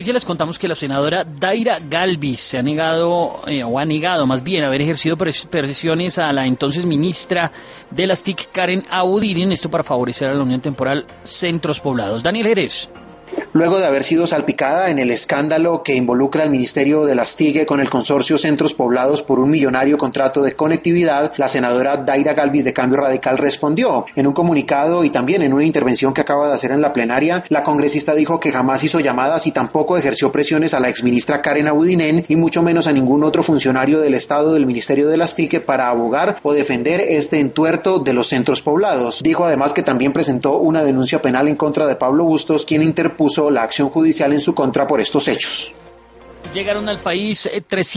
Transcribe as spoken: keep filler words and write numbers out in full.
Ya les contamos que la senadora Daira Galvis se ha negado, eh, o ha negado más bien, haber ejercido pres presiones a la entonces ministra de las T I C, Karen Abudinen, esto para favorecer a la Unión Temporal Centros Poblados. Daniel Jerez. Luego de haber sido salpicada en el escándalo que involucra al Ministerio de las T I C con el consorcio Centros Poblados por un millonario contrato de conectividad, la senadora Daira Galvis de Cambio Radical respondió. En un comunicado y también en una intervención que acaba de hacer en la plenaria, la congresista dijo que jamás hizo llamadas y tampoco ejerció presiones a la exministra Karen Abudinen y mucho menos a ningún otro funcionario del Estado del Ministerio de las T I C para abogar o defender este entuerto de los centros poblados. Dijo además que también presentó una denuncia penal en contra de Pablo Bustos, quien interpuso la acción judicial en su contra por estos hechos. Llegaron al país eh, trescientos